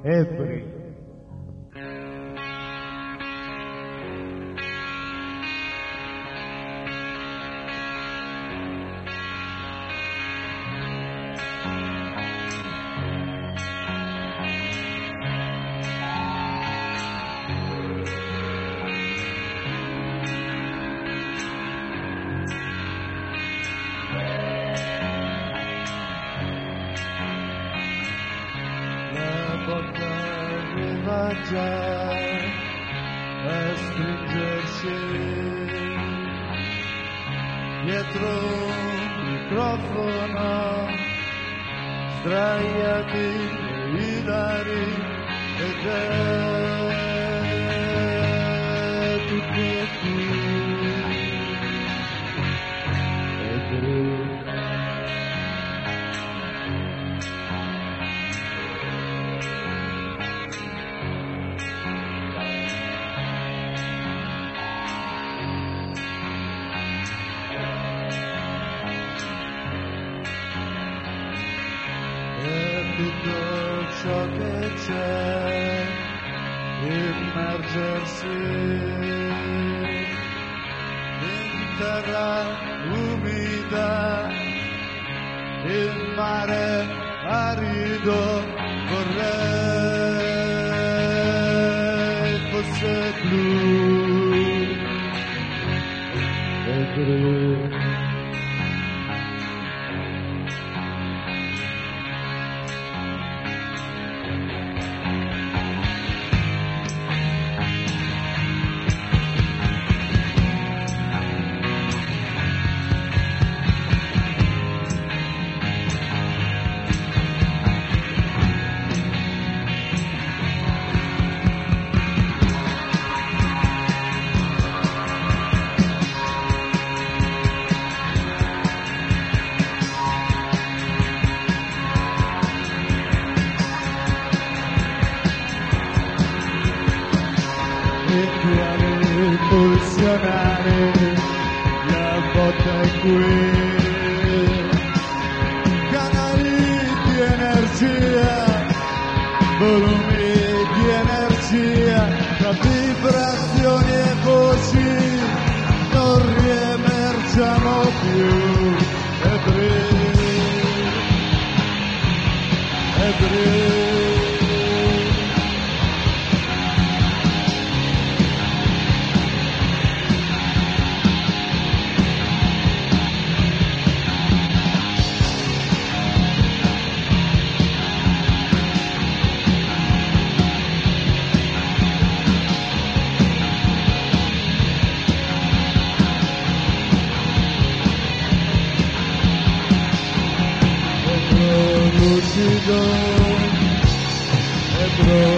Ebri. Già a stringersi dietro il microfono, sdraiati ilari ed è tutto qui. Tutto ciò che c'è, immergersi in terra umida, il mare arido, vorrei fosse blu e blu. Impulsionare la botta è qui, canali di energia, volumi di energia, tra vibrazioni e voci non riemergiamo più. Ebri. Lucido, Ebro.